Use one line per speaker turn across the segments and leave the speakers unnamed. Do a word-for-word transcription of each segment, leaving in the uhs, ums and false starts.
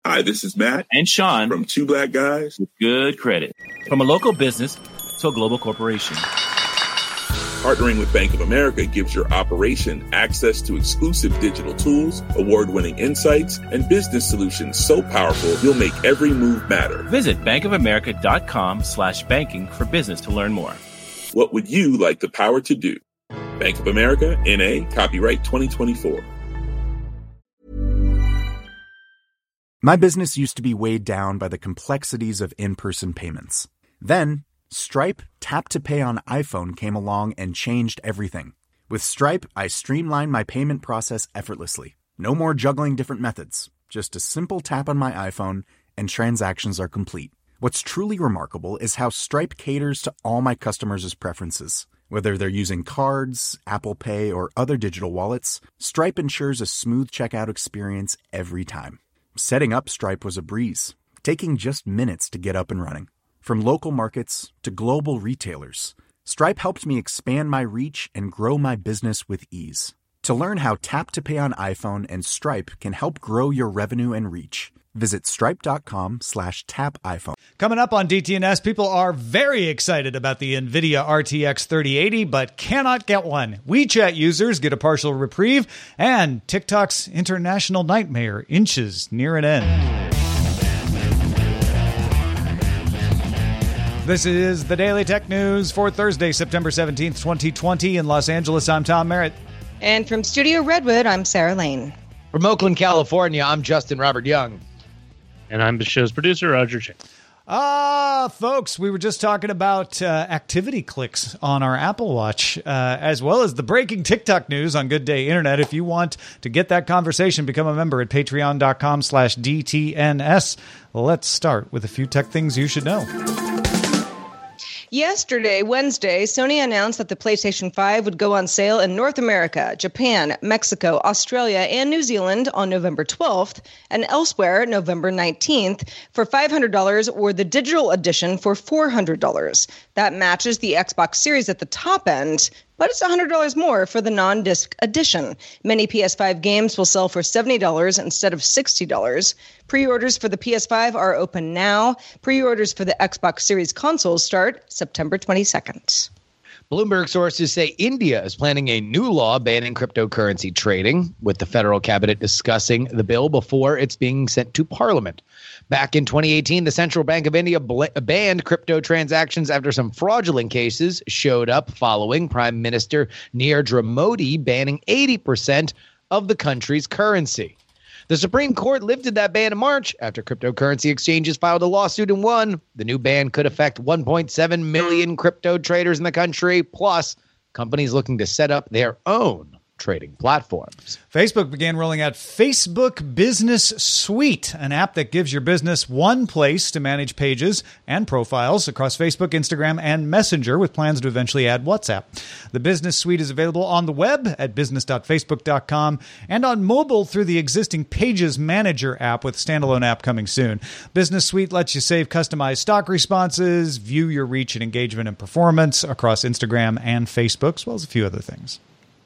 Hi, this is Matt
and Sean
from Two Black Guys
with Good Credit. From a local business to a global corporation,
partnering with Bank of America gives your operation access to exclusive digital tools, award-winning insights, and business solutions so powerful you'll make every move matter.
Visit bankofamerica.com slash banking for business to learn more.
What would you like the power to do? Bank of America, N A, copyright twenty twenty-four.
My business used to be weighed down by the complexities of in-person payments. Then, Stripe Tap to Pay on iPhone came along and changed everything. With Stripe, I streamlined my payment process effortlessly. No more juggling different methods. Just a simple tap on my iPhone and transactions are complete. What's truly remarkable is how Stripe caters to all my customers' preferences. Whether they're using cards, Apple Pay, or other digital wallets, Stripe ensures a smooth checkout experience every time. Setting up Stripe was a breeze, taking just minutes to get up and running. From local markets to global retailers, Stripe helped me expand my reach and grow my business with ease. To learn how Tap to Pay on iPhone and Stripe can help grow your revenue and reach, visit stripe.com slash tap iPhone.
Coming up on D T N S, people are very excited about the NVIDIA R T X thirty eighty, but cannot get one. WeChat users get a partial reprieve, and TikTok's international nightmare inches near an end. This is the Daily Tech News for Thursday, September seventeenth, twenty twenty. In Los Angeles, I'm Tom Merritt.
And from Studio Redwood, I'm Sarah Lane.
From Oakland, California, I'm Justin Robert Young.
And I'm the show's producer, Roger Chen.
Ah, folks, we were just talking about uh, activity clicks on our Apple Watch, uh, as well as the breaking TikTok news on Good Day Internet. If you want to get that conversation, become a member at patreon.com slash DTNS. Let's start with a few tech things you should know.
Yesterday, Wednesday, Sony announced that the PlayStation five would go on sale in North America, Japan, Mexico, Australia, and New Zealand on November twelfth, and elsewhere November nineteenth for five hundred dollars, or the digital edition for four hundred dollars. That matches the Xbox Series at the top end, but it's one hundred dollars more for the non-disc edition. Many P S five games will sell for seventy dollars instead of sixty dollars. Pre-orders for the P S five are open now. Pre-orders for the Xbox Series consoles start September twenty-second.
Bloomberg sources say India is planning a new law banning cryptocurrency trading, with the federal cabinet discussing the bill before it's being sent to Parliament. Back in twenty eighteen, the Central Bank of India bl- banned crypto transactions after some fraudulent cases showed up following Prime Minister Narendra Modi banning eighty percent of the country's currency. The Supreme Court lifted that ban in March after cryptocurrency exchanges filed a lawsuit and won. The new ban could affect one point seven million crypto traders in the country, plus companies looking to set up their own trading platforms.
Facebook began rolling out Facebook Business Suite, an app that gives your business one place to manage pages and profiles across Facebook, Instagram, and Messenger, with plans to eventually add WhatsApp. The Business Suite is available on the web at business dot facebook dot com and on mobile through the existing Pages Manager app, with standalone app coming soon. Business Suite lets you save customized stock responses, view your reach and engagement and performance across Instagram and Facebook, as well as a few other things.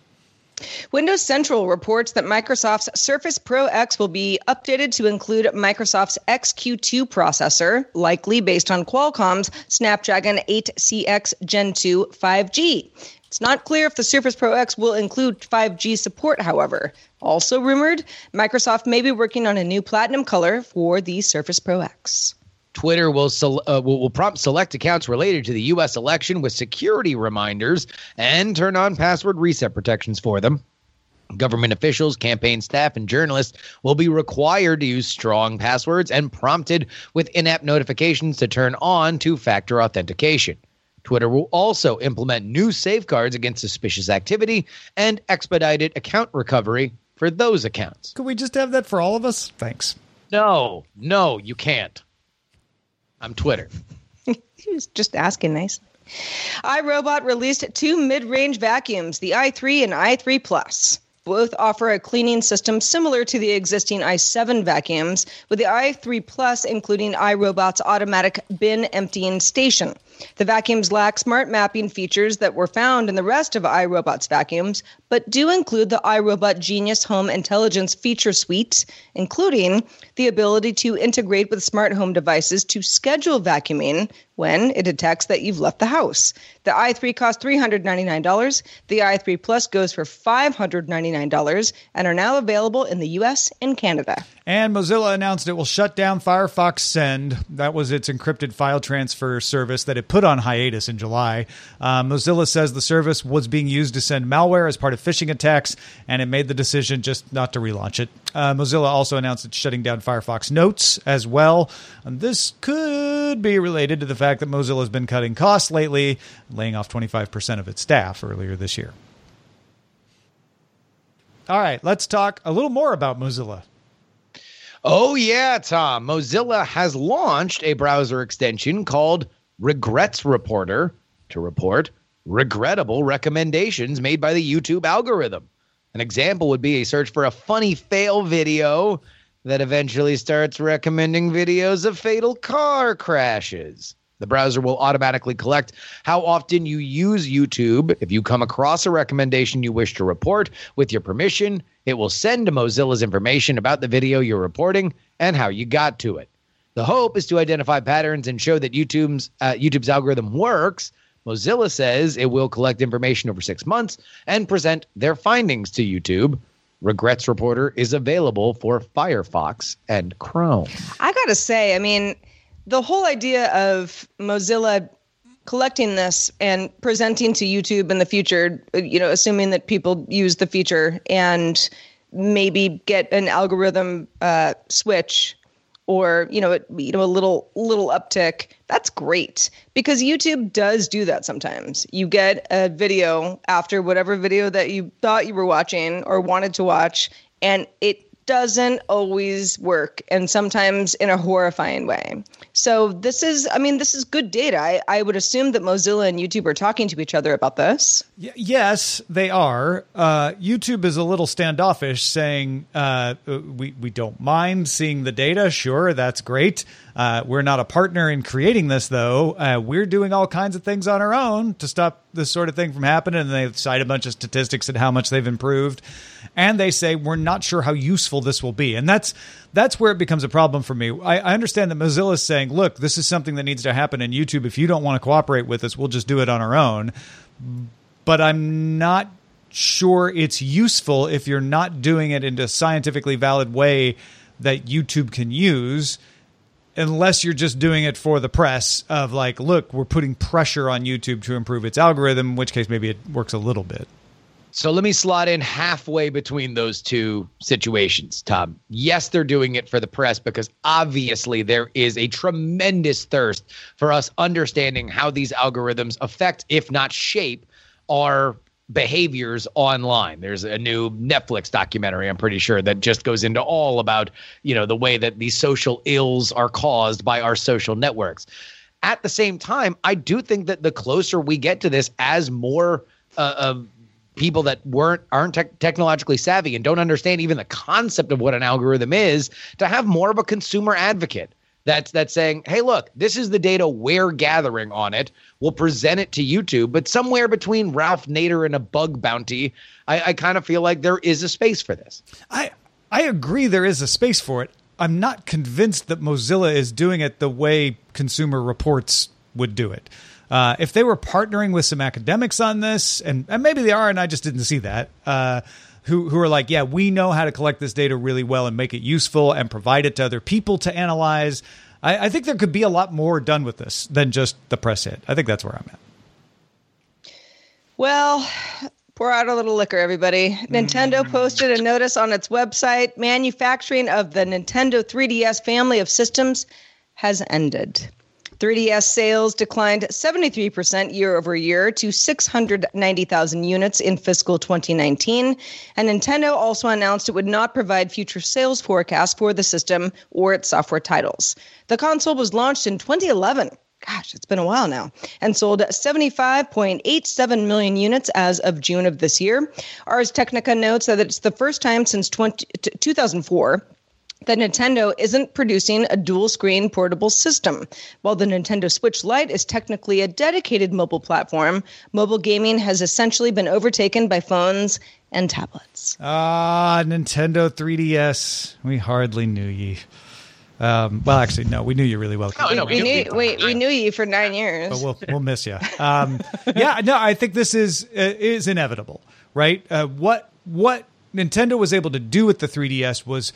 Windows Central reports that Microsoft's Surface Pro X will be updated to include Microsoft's X Q two processor, likely based on Qualcomm's Snapdragon eight C X Gen two five G. It's not clear if the Surface Pro X will include five G support, however. Also rumored, Microsoft may be working on a new platinum color for the Surface Pro X.
Twitter will, sele- uh, will will prompt select accounts related to the U S election with security reminders and turn on password reset protections for them. Government officials, campaign staff, and journalists will be required to use strong passwords and prompted with in-app notifications to turn on two-factor authentication. Twitter will also implement new safeguards against suspicious activity and expedited account recovery for those accounts.
Could we just have that for all of us? Thanks.
No, no, you can't. I'm Twitter.
He was just asking nice. iRobot released two mid-range vacuums, the i three and i three Plus. Both offer a cleaning system similar to the existing i seven vacuums, with the i three Plus including iRobot's automatic bin emptying station. The vacuums lack smart mapping features that were found in the rest of iRobot's vacuums, but do include the iRobot Genius Home Intelligence feature suite, including the ability to integrate with smart home devices to schedule vacuuming when it detects that you've left the house. The i three costs three hundred ninety-nine dollars. The i three Plus goes for five hundred ninety-nine dollars and are now available in the U S and Canada.
And Mozilla announced it will shut down Firefox Send. That was its encrypted file transfer service that it put on hiatus in July. Uh, Mozilla says the service was being used to send malware as part of phishing attacks, and it made the decision just not to relaunch it. Uh, Mozilla also announced it's shutting down Firefox Notes as well. And this could be related to the fact that Mozilla has been cutting costs lately, laying off twenty-five percent of its staff earlier this year. All right, let's talk a little more about Mozilla.
Oh, yeah, Tom. Mozilla has launched a browser extension called Regrets Reporter to report regrettable recommendations made by the YouTube algorithm. An example would be a search for a funny fail video that eventually starts recommending videos of fatal car crashes. The browser will automatically collect how often you use YouTube. If you come across a recommendation you wish to report, with your permission, it will send to Mozilla's information about the video you're reporting and how you got to it. The hope is to identify patterns and show that YouTube's uh, YouTube's algorithm works. Mozilla says it will collect information over six months and present their findings to YouTube. Regrets Reporter is available for Firefox and Chrome.
I gotta say, I mean, the whole idea of Mozilla collecting this and presenting to YouTube in the future, you know, assuming that people use the feature and maybe get an algorithm uh, switch or, you know, you know, a little little uptick, that's great, because YouTube does do that sometimes. You get a video after whatever video that you thought you were watching or wanted to watch, and it doesn't always work, and sometimes in a horrifying way. So this is, I mean, this is good data. I, I would assume that Mozilla and YouTube are talking to each other about this.
Y- yes, they are. Uh, YouTube is a little standoffish, saying uh, we, we don't mind seeing the data. Sure, that's great. Uh, we're not a partner in creating this, though. Uh, we're doing all kinds of things on our own to stop this sort of thing from happening. And they cite a bunch of statistics and how much they've improved. And they say, we're not sure how useful this will be. And that's that's where it becomes a problem for me. I, I understand that Mozilla is saying, look, this is something that needs to happen in YouTube. If you don't want to cooperate with us, we'll just do it on our own. But I'm not sure it's useful if you're not doing it in a scientifically valid way that YouTube can use, unless you're just doing it for the press of like, look, we're putting pressure on YouTube to improve its algorithm, in which case maybe it works a little bit.
So let me slot in halfway between those two situations, Tom. Yes, they're doing it for the press because obviously there is a tremendous thirst for us understanding how these algorithms affect, if not shape, our behaviors online. There's a new Netflix documentary, I'm pretty sure, that just goes into all about, you know, the way that these social ills are caused by our social networks. At the same time, I do think that the closer we get to this, as more uh, of people that weren't aren't te- technologically savvy and don't understand even the concept of what an algorithm is, to have more of a consumer advocate that's that's saying, hey, look, this is the data we're gathering on it. We'll present it to YouTube. But somewhere between Ralph Nader and a bug bounty, I, I kind of feel like there is a space for this.
I I agree there is a space for it. I'm not convinced that Mozilla is doing it the way Consumer Reports would do it. Uh, if they were partnering with some academics on this, and, and maybe they are, and I just didn't see that, uh, who who are like, yeah, we know how to collect this data really well and make it useful and provide it to other people to analyze, I, I think there could be a lot more done with this than just the press hit. I think that's where I'm at.
Well, pour out a little liquor, everybody. Nintendo posted a notice on its website. Manufacturing of the Nintendo three D S family of systems has ended. three D S sales declined seventy-three percent year over year to six hundred ninety thousand units in fiscal twenty nineteen. And Nintendo also announced it would not provide future sales forecasts for the system or its software titles. The console was launched in twenty eleven Gosh, it's been a while now, and sold seventy-five point eight seven million units as of June of this year. Ars Technica notes that it's the first time since two thousand four that Nintendo isn't producing a dual-screen portable system. While the Nintendo Switch Lite is technically a dedicated mobile platform, mobile gaming has essentially been overtaken by phones and tablets.
Ah, Nintendo three D S. We hardly knew ye. Um, well, actually, no, we knew you really well.
No, no, we knew, wait, we knew you for nine years.
But we'll we'll miss you. Um, yeah, no, I think this is uh, is inevitable, right? Uh, what what Nintendo was able to do with the three D S was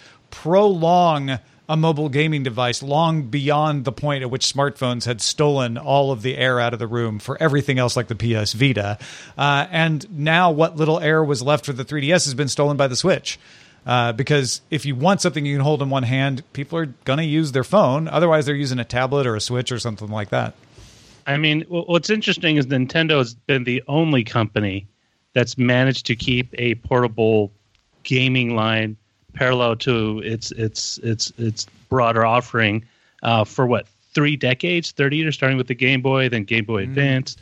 prolong a mobile gaming device long beyond the point at which smartphones had stolen all of the air out of the room for everything else like the P S Vita. Uh, and now what little air was left for the three D S has been stolen by the Switch. Uh, because if you want something you can hold in one hand, people are going to use their phone. Otherwise, they're using a tablet or a Switch or something like that.
I mean, what's interesting is Nintendo has been the only company that's managed to keep a portable gaming line parallel to its its its its broader offering uh, for what, three decades, thirty years, starting with the Game Boy, then Game Boy mm. Advance,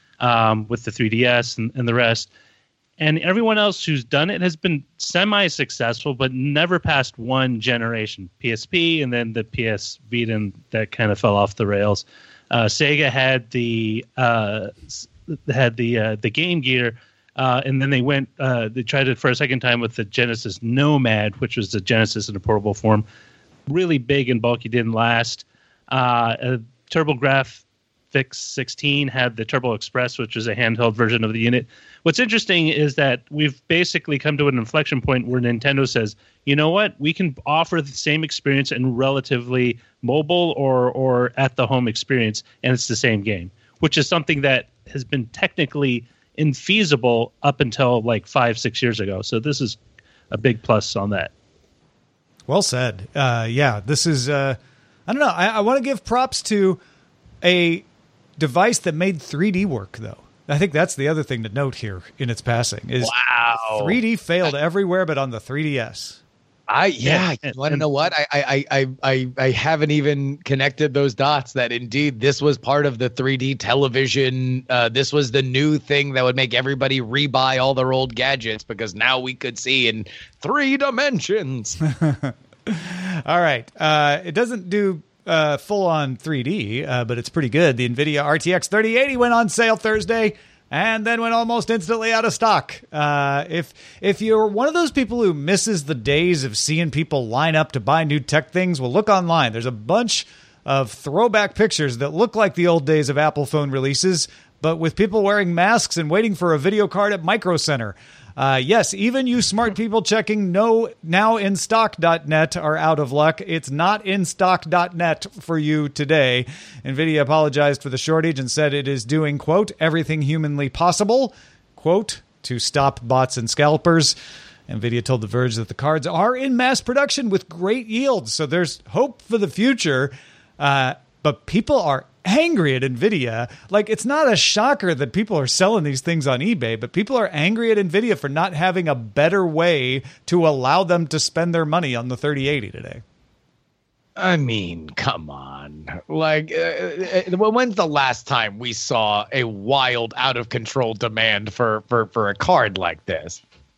um, with the three D S and, and the rest. And everyone else who's done it has been semi-successful, but never past one generation. P S P and then the P S Vita, and that kind of fell off the rails. Uh, Sega had the uh, had the uh, the Game Gear, uh, and then they went. Uh, they tried it for a second time with the Genesis Nomad, which was the Genesis in a portable form. Really big and bulky, didn't last. Uh, uh, TurboGrafx sixteen had the Turbo Express, which was a handheld version of the unit. What's interesting is that we've basically come to an inflection point where Nintendo says, you know what, we can offer the same experience in relatively mobile or or at the home experience, and it's the same game, which is something that has been technically infeasible up until like five, six years ago. So this is a big plus on that.
Well said. Uh, yeah, this is, uh, I don't know, I, I want to give props to a device that made three D work, though. I think that's the other thing to note here in its passing is
wow.
three D failed everywhere but on the three D S.
I yeah, yeah. You want to know what? I, I I I I haven't even connected those dots that indeed this was part of the three D television. Uh, this was the new thing that would make everybody rebuy all their old gadgets because now we could see in three dimensions.
All right. Uh, it doesn't do Uh, full-on three D, uh, but it's pretty good. The NVIDIA R T X thirty eighty went on sale Thursday and then went almost instantly out of stock. Uh, if if you're one of those people who misses the days of seeing people line up to buy new tech things, well, look online. There's a bunch of throwback pictures that look like the old days of Apple phone releases, but with people wearing masks and waiting for a video card at Micro Center. Uh, yes, even you smart people checking no now in stock dot net are out of luck. It's not in stock dot net for you today. NVIDIA apologized for the shortage and said it is doing, quote, everything humanly possible, quote, to stop bots and scalpers. NVIDIA told The Verge that the cards are in mass production with great yields, so there's hope for the future. Uh, but people are angry at NVIDIA. Like, it's not a shocker that people are selling these things on eBay, but people are angry at NVIDIA for not having a better way to allow them to spend their money on the thirty eighty today.
I mean, come on. Like, uh, when's the last time we saw a wild, out-of-control demand for, for, for a card like this?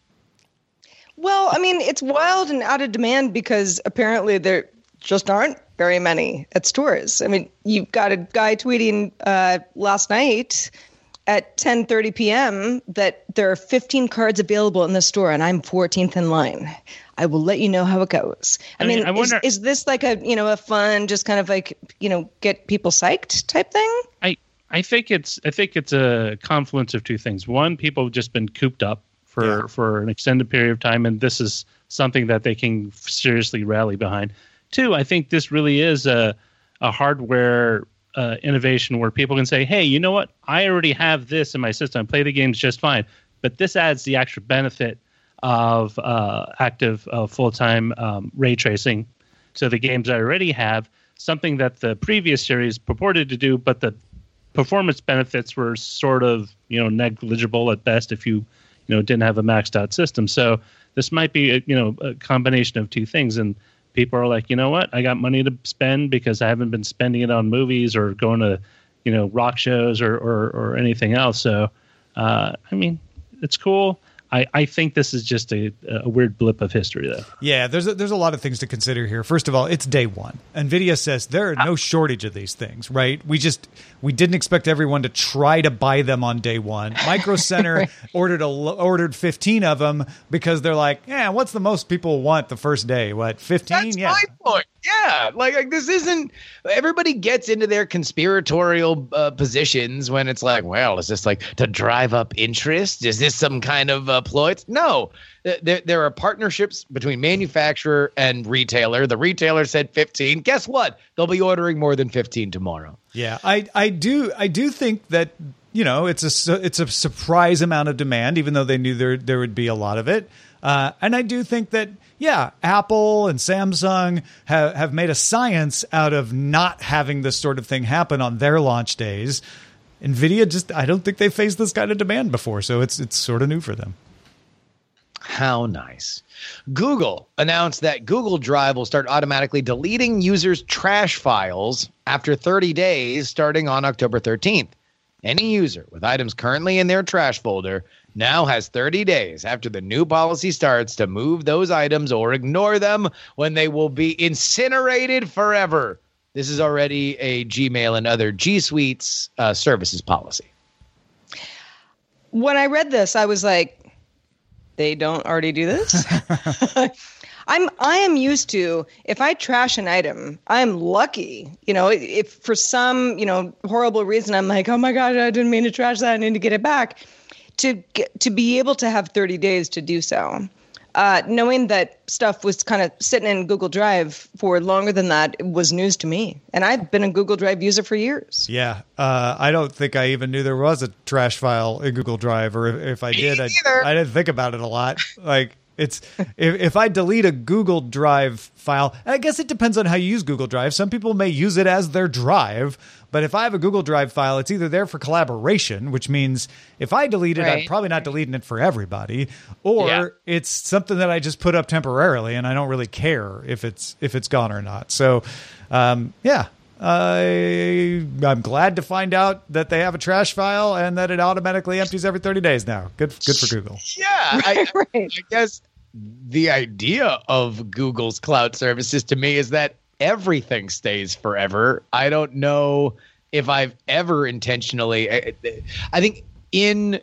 Well, I mean, it's wild and out of demand because apparently there just aren't very many at stores. I mean, you've got a guy tweeting uh, last night at ten thirty p.m. that there are fifteen cards available in the store, and I'm fourteenth in line. I will let you know how it goes. I, I mean, mean I wonder, is, is this like a, you know, a fun, just kind of like, you know, get people psyched type thing?
I, I think it's I think it's a confluence of two things. One, people have just been cooped up for, yeah. for an extended period of time, and this is something that they can seriously rally behind. Two, I think this really is a a hardware uh, innovation where people can say, hey, you know what? I already have this in my system. I play the games just fine. But this adds the extra benefit of uh, active uh, full-time um, ray tracing. So the games I already have, something that the previous series purported to do, but the performance benefits were sort of, you know, negligible at best if you, you know, didn't have a maxed out system. So this might be, a, you know, a combination of two things. And people are like, you know what? I got money to spend because I haven't been spending it on movies or going to, you know, rock shows or or, or anything else. So, uh, I mean, it's cool. I, I think this is just a, a weird blip of history, though.
Yeah, there's a, there's a lot of things to consider here. First of all, it's day one. NVIDIA says there are no shortage of these things, right? We just we didn't expect everyone to try to buy them on day one. Micro Center right. ordered a ordered fifteen of them because they're like, yeah, what's the most people want the first day? What, fifteen?
That's
yeah.
my point. Yeah, like, like this isn't. Everybody gets into their conspiratorial uh, positions when it's like, well, is this like to drive up interest? Is this some kind of uh, ploy? No, there there are partnerships between manufacturer and retailer. The retailer said fifteen. Guess what? They'll be ordering more than fifteen tomorrow.
Yeah, I I do I do think that, you know, it's a it's a surprise amount of demand, even though they knew there there would be a lot of it. Uh, and I do think that, yeah, Apple and Samsung have, have made a science out of not having this sort of thing happen on their launch days. NVIDIA just, I don't think they faced this kind of demand before, so it's it's sort of new for them.
How nice. Google announced that Google Drive will start automatically deleting users' trash files after thirty days starting on October thirteenth. Any user with items currently in their trash folder now has thirty days after the new policy starts to move those items or ignore them when they will be incinerated forever. This is already a Gmail and other G Suite's uh, services policy.
When I read this, I was like, they don't already do this? I'm I am used to, if I trash an item, I'm lucky. You know, if for some, you know, horrible reason I'm like, oh my God, I didn't mean to trash that, I need to get it back. To get, to be able to have thirty days to do so, uh, knowing that stuff was kind of sitting in Google Drive for longer than that was news to me. And I've been a Google Drive user for years.
Yeah, uh, I don't think I even knew there was a trash file in Google Drive, or if, if I did, I, I didn't think about it a lot. Like, it's if, if I delete a Google Drive file, I guess it depends on how you use Google Drive. Some people may use it as their drive, but if I have a Google Drive file, it's either there for collaboration, which means if I delete it, right. I'm probably not deleting it for everybody, or yeah. it's something that I just put up temporarily, and I don't really care if it's if it's gone or not. So, um, yeah. I, I'm glad to find out that they have a trash file and that it automatically empties every thirty days now. Good good for Google.
Yeah, I, right. I guess the idea of Google's cloud services to me is that everything stays forever. I don't know if I've ever intentionally... I, I think in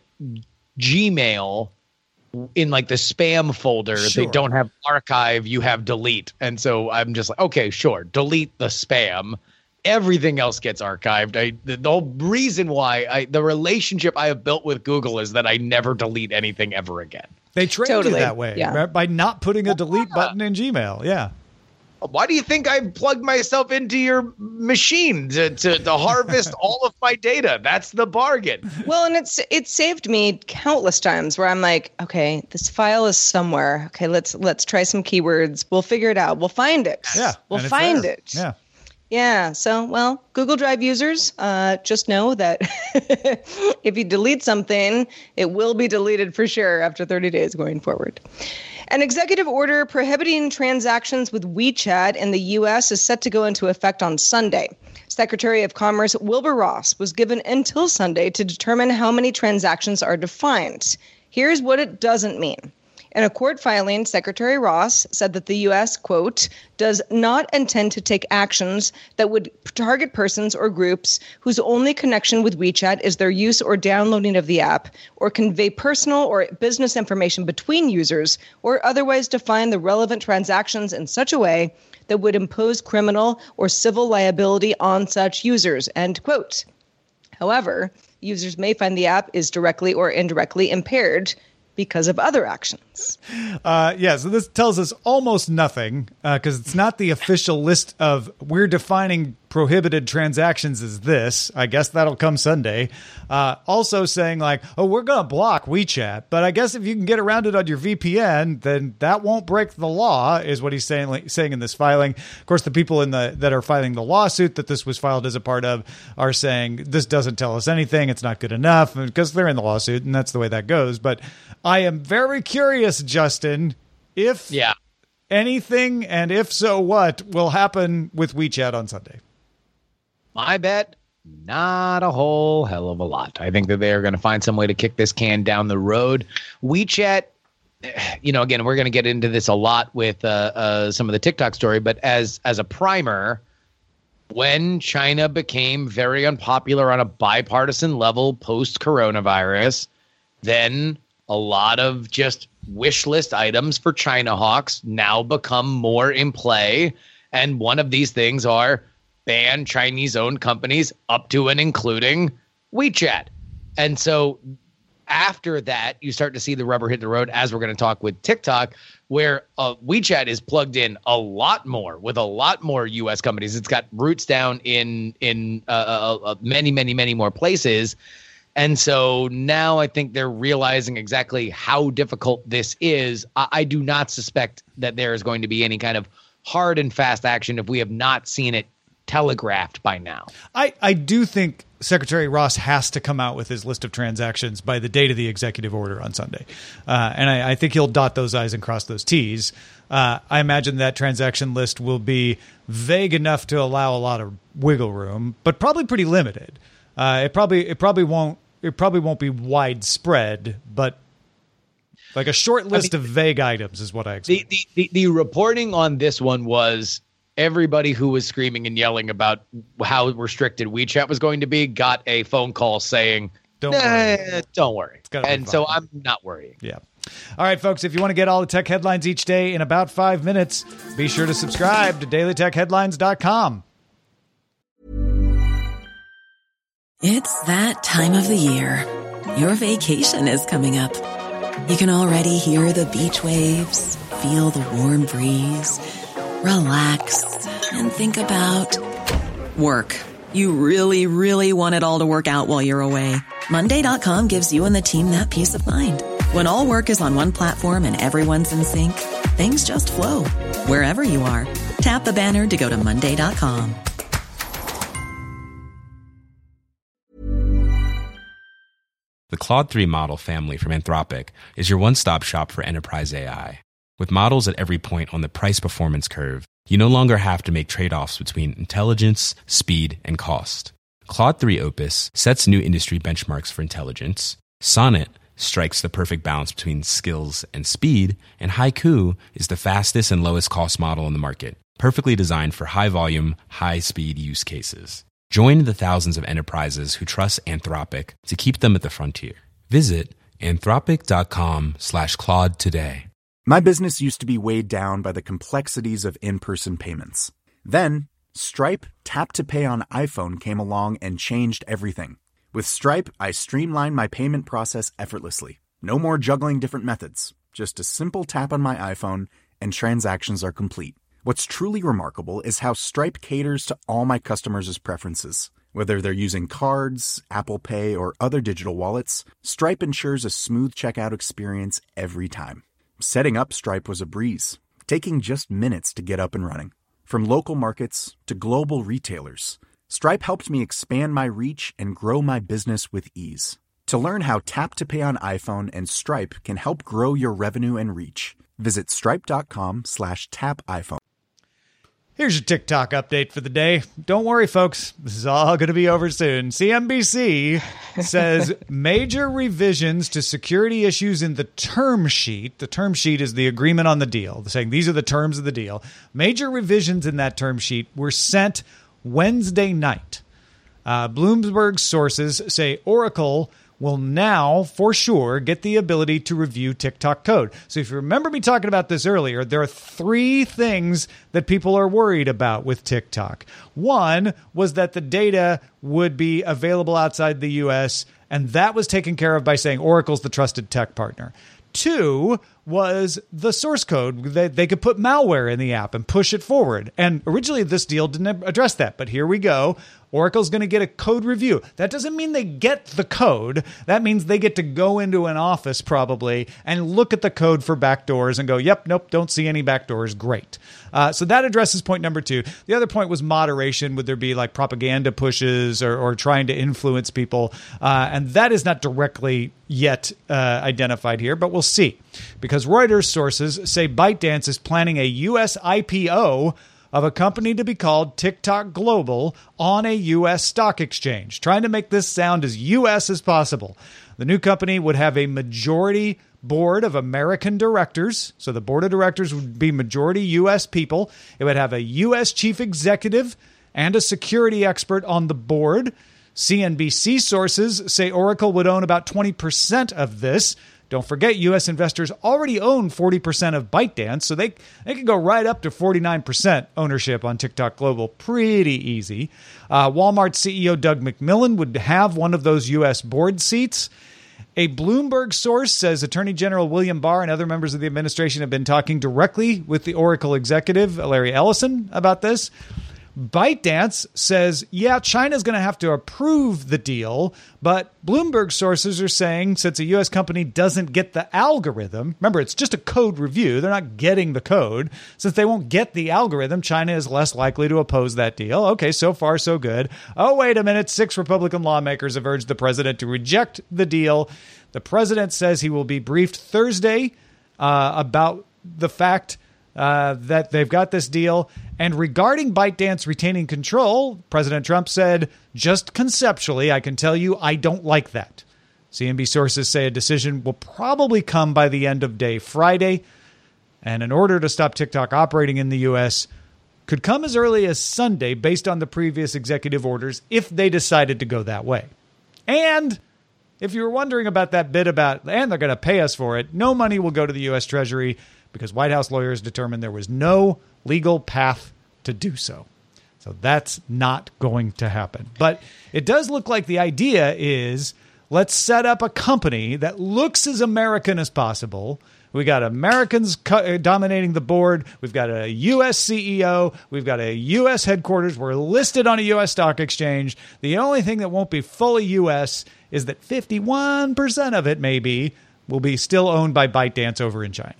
Gmail... in like the spam folder, sure. They don't have archive, you have delete. And so I'm just like, okay, sure, delete the spam. Everything else gets archived. I, the, the whole reason why I, the relationship I have built with Google is that I never delete anything ever again.
They trained totally. you that way, yeah. right? By not putting a delete yeah. button in Gmail. Yeah.
Why do you think I plugged myself into your machine to, to, to harvest all of my data? That's the bargain.
Well, and it's it saved me countless times where I'm like, okay, this file is somewhere. Okay, let's let's try some keywords. We'll figure it out. We'll find it.
Yeah,
we'll find
there.
it.
Yeah.
Yeah. So, well, Google Drive users, uh, just know that if you delete something, it will be deleted for sure after thirty days going forward. An executive order prohibiting transactions with WeChat in the U S is set to go into effect on Sunday. Secretary of Commerce Wilbur Ross was given until Sunday to determine how many transactions are defined. Here's what it doesn't mean. In a court filing, Secretary Ross said that the U S, quote, does not intend to take actions that would target persons or groups whose only connection with WeChat is their use or downloading of the app, or convey personal or business information between users, or otherwise define the relevant transactions in such a way that would impose criminal or civil liability on such users, end quote. However, users may find the app is directly or indirectly impaired because of other actions.
Uh, yeah, so this tells us almost nothing because uh, it's not the official list of we're defining prohibited transactions as this. I guess that'll come Sunday. Uh, also saying like, oh, we're going to block WeChat, but I guess if you can get around it on your V P N, then that won't break the law, is what he's saying like, saying in this filing. Of course, the people in the that are filing the lawsuit that this was filed as a part of are saying this doesn't tell us anything. It's not good enough because they're in the lawsuit, and that's the way that goes. But I am very curious, Justin, if
yeah.
anything? And if so, what will happen with WeChat on Sunday?
My bet, not a whole hell of a lot. I think that they are going to find some way to kick this can down the road. WeChat, you know, again, we're going to get into this a lot with uh, uh, some of the TikTok story, but as as a primer, when China became very unpopular on a bipartisan level post-coronavirus, then a lot of just wish list items for China hawks now become more in play. And one of these things are ban Chinese-owned companies up to and including WeChat. And so after that, you start to see the rubber hit the road, as we're going to talk with TikTok, where uh, WeChat is plugged in a lot more with a lot more U S companies. It's got roots down in in uh, uh, uh, many, many, many more places. And so now I think they're realizing exactly how difficult this is. I, I do not suspect that there is going to be any kind of hard and fast action if we have not seen it telegraphed by now.
I, I do think Secretary Ross has to come out with his list of transactions by the date of the executive order on Sunday. Uh, and I, I think he'll dot those I's and cross those T's. Uh, I imagine that transaction list will be vague enough to allow a lot of wiggle room, but probably pretty limited. Uh, it probably it probably won't it probably won't be widespread, but like a short list I mean, of vague items is what I expect.
The, the, the, the reporting on this one was everybody who was screaming and yelling about how restricted WeChat was going to be got a phone call saying, don't nah, worry. Don't worry. And so I'm not worrying.
Yeah. All right, folks, if you want to get all the tech headlines each day in about five minutes, be sure to subscribe to daily tech headlines dot com.
It's that time of the year. Your vacation is coming up. You can already hear the beach waves, feel the warm breeze, relax, and think about work. You really, really want it all to work out while you're away. Monday dot com gives you and the team that peace of mind. When all work is on one platform and everyone's in sync, things just flow. Wherever you are, tap the banner to go to Monday dot com.
The Claude three model family from Anthropic is your one-stop shop for enterprise A I. With models at every point on the price-performance curve, you no longer have to make trade-offs between intelligence, speed, and cost. Claude three Opus sets new industry benchmarks for intelligence. Sonnet strikes the perfect balance between skills and speed. And Haiku is the fastest and lowest cost model in the market, perfectly designed for high-volume, high-speed use cases. Join the thousands of enterprises who trust Anthropic to keep them at the frontier. Visit anthropic.com slash Claude today.
My business used to be weighed down by the complexities of in-person payments. Then, Stripe Tap to Pay on iPhone came along and changed everything. With Stripe, I streamlined my payment process effortlessly. No more juggling different methods. Just a simple tap on my iPhone and transactions are complete. What's truly remarkable is how Stripe caters to all my customers' preferences. Whether they're using cards, Apple Pay, or other digital wallets, Stripe ensures a smooth checkout experience every time. Setting up Stripe was a breeze, taking just minutes to get up and running. From local markets to global retailers, Stripe helped me expand my reach and grow my business with ease. To learn how Tap to Pay on iPhone and Stripe can help grow your revenue and reach, visit stripe.com slash tap iPhone.
Here's your TikTok update for the day. Don't worry, folks. This is all going to be over soon. C N B C says major revisions to security issues in the term sheet. The term sheet is the agreement on the deal. They're saying these are the terms of the deal. Major revisions in that term sheet were sent Wednesday night. Uh, Bloomberg sources say Oracle will now, for sure, get the ability to review TikTok code. So if you remember me talking about this earlier, there are three things that people are worried about with TikTok. One was that the data would be available outside the U S, and that was taken care of by saying Oracle's the trusted tech partner. Two was the source code. They, they could put malware in the app and push it forward. And originally this deal didn't address that, but here we go. Oracle's going to get a code review. That doesn't mean they get the code. That means they get to go into an office probably and look at the code for backdoors and go, yep, nope, don't see any backdoors. Great. Uh, so that addresses point number two. The other point was moderation. Would there be like propaganda pushes or, or trying to influence people? Uh, and that is not directly yet uh, identified here, but we'll see. because Reuters sources say ByteDance is planning a U S I P O of a company to be called TikTok Global on a U S stock exchange, trying to make this sound as U S as possible. The new company would have a majority board of American directors. So the board of directors would be majority U S people. It would have a U S chief executive and a security expert on the board. C N B C sources say Oracle would own about twenty percent of this. Don't forget, U S investors already own forty percent of ByteDance, so they, they could go right up to forty-nine percent ownership on TikTok Global pretty easy. Uh, Walmart C E O Doug McMillon would have one of those U S board seats. A Bloomberg source says Attorney General William Barr and other members of the administration have been talking directly with the Oracle executive, Larry Ellison, about this. ByteDance says, yeah, China's going to have to approve the deal, but Bloomberg sources are saying since a U S company doesn't get the algorithm, remember, it's just a code review, they're not getting the code, since they won't get the algorithm, China is less likely to oppose that deal. Okay, so far so good. Oh, wait a minute, six Republican lawmakers have urged the president to reject the deal. The president says he will be briefed Thursday uh, about the fact Uh, that they've got this deal. And regarding ByteDance retaining control, President Trump said, just conceptually, I can tell you I don't like that. C N B C sources say a decision will probably come by the end of day Friday. And an order to stop TikTok operating in the U S could come as early as Sunday based on the previous executive orders if they decided to go that way. And if you were wondering about that bit about, and they're going to pay us for it, no money will go to the U S Treasury because White House lawyers determined there was no legal path to do so. So that's not going to happen. But it does look like the idea is let's set up a company that looks as American as possible. We got Americans co- dominating the board. We've got a U S C E O. We've got a U S headquarters. We're listed on a U S stock exchange. The only thing that won't be fully U S is that fifty-one percent of it maybe will be still owned by ByteDance over in China.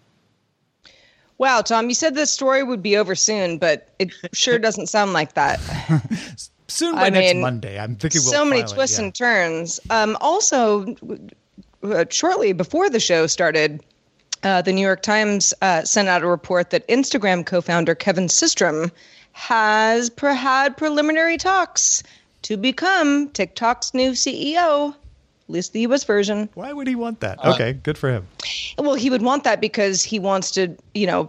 Wow, Tom, you said this story would be over soon, but it sure doesn't sound like that.
Soon by I next mean, Monday. I'm thinking we'll
so many
it,
twists
yeah.
and turns. Um, also, uh, shortly before the show started, uh, the New York Times uh, sent out a report that Instagram co-founder Kevin Systrom has pre- had preliminary talks to become TikTok's new C E O. At least the U S version.
Why would he want that? Okay, uh, good for him.
Well, he would want that because he wants to, you know,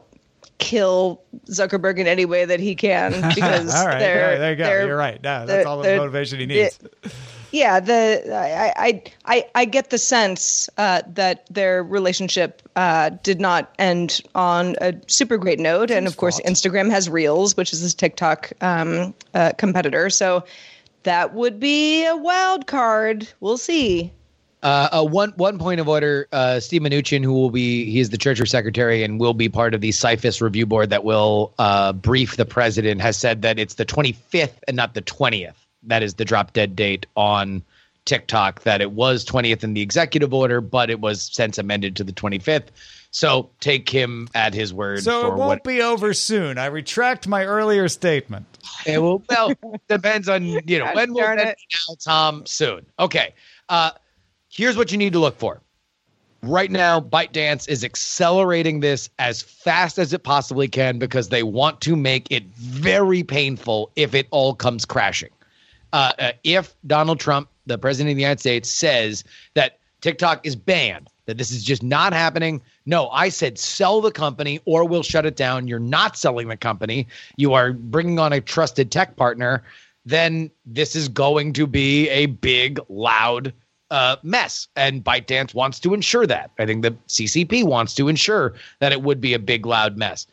kill Zuckerberg in any way that he can. Because
all right,
they're,
yeah, there you go.
they're,
You're right. No, that's all the motivation he needs.
Yeah, the I I I get the sense uh, that their relationship uh, did not end on a super great note, and of course, Instagram has Reels, which is his TikTok um, uh, competitor. So. That would be a wild card. We'll see.
Uh, uh, one one point of order, uh, Steve Mnuchin, who will be, he is the Treasury Secretary and will be part of the C I F I S review board that will uh, brief the president, has said that it's the twenty-fifth and not the twentieth. That is the drop dead date on TikTok, that it was twentieth in the executive order, but it was since amended to the twenty-fifth. So take him at his word.
So
for
it won't
what,
be over soon. I retract my earlier statement.
It will, well, depends on, you know, when will it be now, Tom? Soon. Okay. Uh, here's what you need to look for. Right now, ByteDance is accelerating this as fast as it possibly can because they want to make it very painful if it all comes crashing. Uh, uh, if Donald Trump, the president of the United States, says that TikTok is banned, that this is just not happening. No, I said sell the company or we'll shut it down. You're not selling the company. You are bringing on a trusted tech partner. Then this is going to be a big, loud uh, mess. And ByteDance wants to ensure that. I think the C C P wants to ensure that it would be a big, loud mess.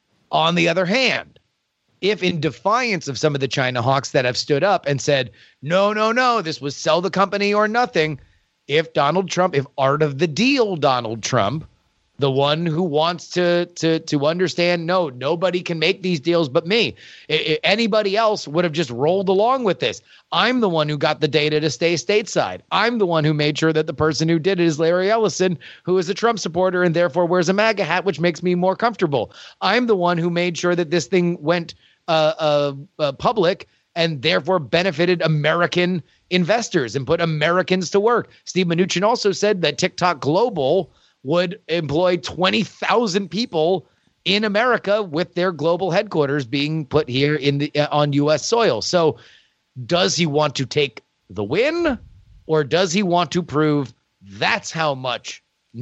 On the other hand, if in defiance of some of the China hawks that have stood up and said, no, no, no, this was sell the company or nothing, if Donald Trump, if art of the deal Donald Trump, the one who wants to to to understand, no, nobody can make these deals but me. I, I, anybody else would have just rolled along with this. I'm the one who got the data to stay stateside. I'm the one who made sure that the person who did it is Larry Ellison, who is a Trump supporter and therefore wears a MAGA hat, which makes me more comfortable. I'm the one who made sure that this thing went uh, uh, uh, public and therefore benefited American investors and put Americans to work. Steve Mnuchin also said that TikTok Global would employ twenty thousand people in America with their global headquarters being put here in the uh, on U S soil. So does he want to take the win, or does he want to prove that's how much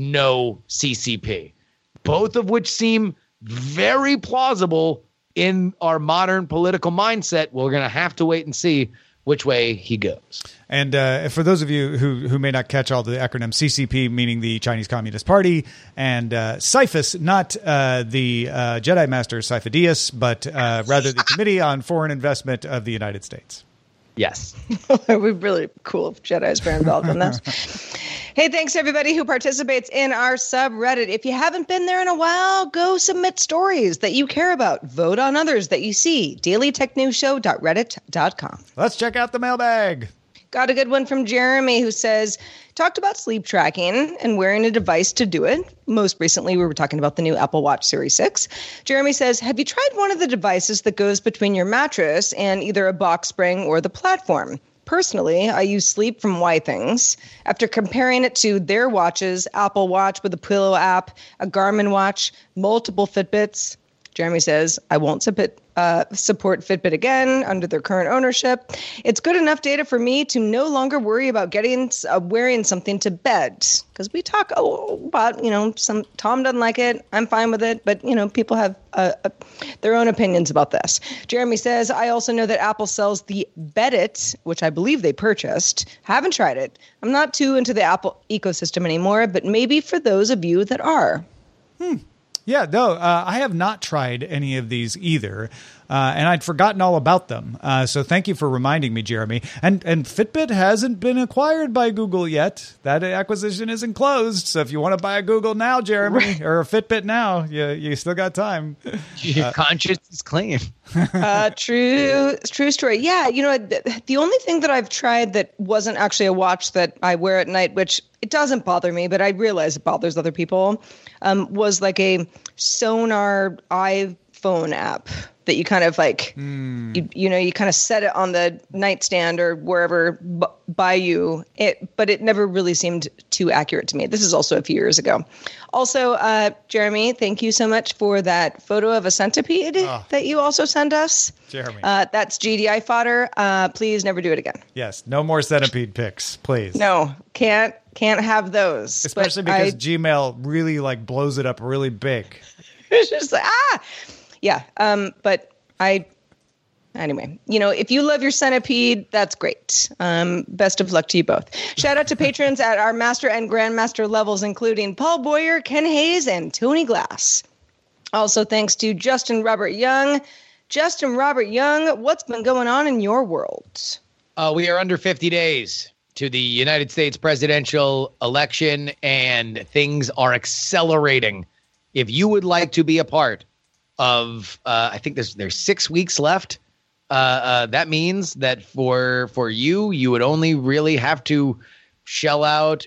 no C C P? Both of which seem very plausible in our modern political mindset. We're going to have to wait and see which way he goes.
And uh, for those of you who, who may not catch all the acronyms, C C P meaning the Chinese Communist Party, and uh, CIFIS, not uh, the uh, Jedi Master Sifo-Dyas, but uh, rather the Committee on Foreign Investment of the United States.
Yes.
It would be really cool if Jedis were involved in this. Hey, thanks to everybody who participates in our subreddit. If you haven't been there in a while, go submit stories that you care about. Vote on others that you see. daily tech news show dot reddit dot com.
Let's check out the mailbag.
Got a good one from Jeremy, who says, talked about sleep tracking and wearing a device to do it. Most recently, we were talking about the new Apple Watch Series six. Jeremy says, have you tried one of the devices that goes between your mattress and either a box spring or the platform? Personally, I use Sleep from Withings. After comparing it to their watches, Apple Watch with a Pillow app, a Garmin watch, multiple Fitbits, Jeremy says, I won't submit, uh, support Fitbit again under their current ownership. It's good enough data for me to no longer worry about getting uh, wearing something to bed. Because we talk about, you know, some Tom doesn't like it. I'm fine with it. But, you know, people have uh, uh, their own opinions about this. Jeremy says, I also know that Apple sells the Bedit, which I believe they purchased. Haven't tried it. I'm not too into the Apple ecosystem anymore, but maybe for those of you that are.
Hmm. Yeah, no, uh, I have not tried any of these either, uh, and I'd forgotten all about them. Uh, so thank you for reminding me, Jeremy. And and Fitbit hasn't been acquired by Google yet. That acquisition isn't closed. So if you want to buy a Google now, Jeremy, or a Fitbit now, you you still got time.
Your uh, conscience is clean.
uh, true, true story. Yeah, you know, the, the only thing that I've tried that wasn't actually a watch that I wear at night, which it doesn't bother me, but I realize it bothers other people, um, was like a Sonar iPhone app that you kind of like, mm. you, you know, you kind of set it on the nightstand or wherever b- by you. It, but it never really seemed too accurate to me. This is also a few years ago. Also, uh, Jeremy, thank you so much for that photo of a centipede oh. that you also sent us.
Jeremy.
Uh, that's G D I fodder. Uh, please never do it again.
Yes. No more centipede pics, please.
No, can't, can't have those.
Especially but because I, Gmail really like blows it up really big.
It's just like, ah, yeah. Um, but I, anyway, you know, if you love your centipede, that's great. Um, best of luck to you both. Shout out to patrons at our master and grandmaster levels, including Paul Boyer, Ken Hayes, and Tony Glass. Also, thanks to Justin Robert Young. Justin Robert Young, what's been going on in your world?
Uh, we are under fifty days to the United States presidential election, and things are accelerating. If you would like to be a part of, uh, I think there's there's six weeks left. Uh, uh, that means that for for you, you would only really have to shell out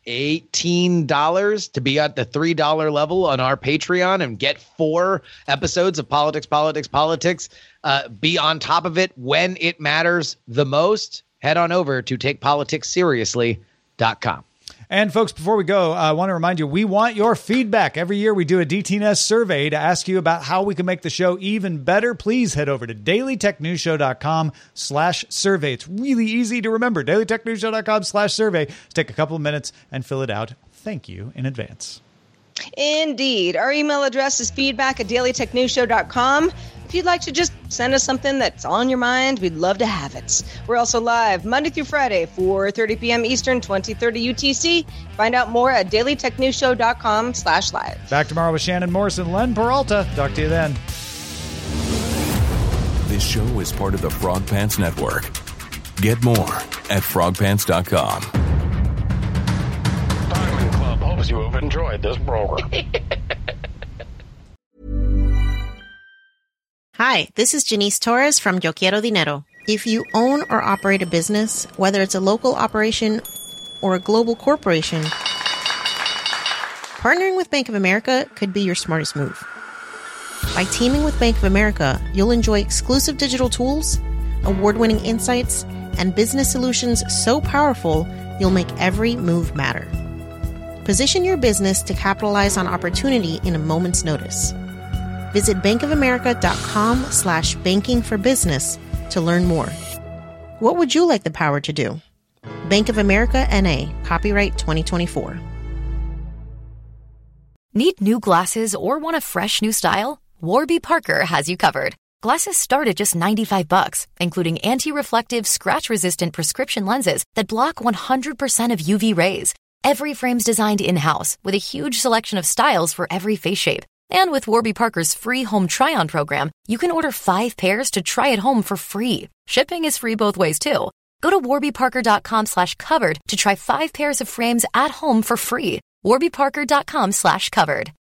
eighteen dollars to be at the three dollar level on our Patreon and get four episodes of Politics, Politics, Politics. Uh, be on top of it when it matters the most. Head on over to take politics seriously dot com.
And folks, before we go, I want to remind you, we want your feedback. Every year we do a D T N S survey to ask you about how we can make the show even better. Please head over to daily tech news show dot com slash survey. It's really easy to remember. daily tech news show dot com slash survey. Just take a couple of minutes and fill it out. Thank you in advance.
Indeed. Our email address is feedback at daily tech news show dot com. If you'd like to just send us something that's on your mind, we'd love to have it. We're also live Monday through Friday, four thirty p.m. Eastern, twenty thirty U T C. Find out more at daily tech news show dot com slash live.
Back tomorrow with Shannon Morrison, Len Peralta. Talk to you then.
This show is part of the Frog Pants Network. Get more at frog pants dot com.
Diamond Club hopes you have enjoyed this program.
Hi, this is Janice Torres from Yo Quiero Dinero. If you own or operate a business, whether it's a local operation or a global corporation, partnering with Bank of America could be your smartest move. By teaming with Bank of America, you'll enjoy exclusive digital tools, award-winning insights, and business solutions so powerful, you'll make every move matter. Position your business to capitalize on opportunity in a moment's notice. Visit bankofamerica.com slash banking for business to learn more. What would you like the power to do? Bank of America N A, copyright twenty twenty-four.
Need new glasses or want a fresh new style? Warby Parker has you covered. Glasses start at just ninety-five bucks, including anti-reflective, scratch-resistant prescription lenses that block one hundred percent of U V rays. Every frame's designed in-house with a huge selection of styles for every face shape. And with Warby Parker's free home try-on program, you can order five pairs to try at home for free. Shipping is free both ways, too. Go to warbyparker.com slash covered to try five pairs of frames at home for free. warbyparker.com slash covered.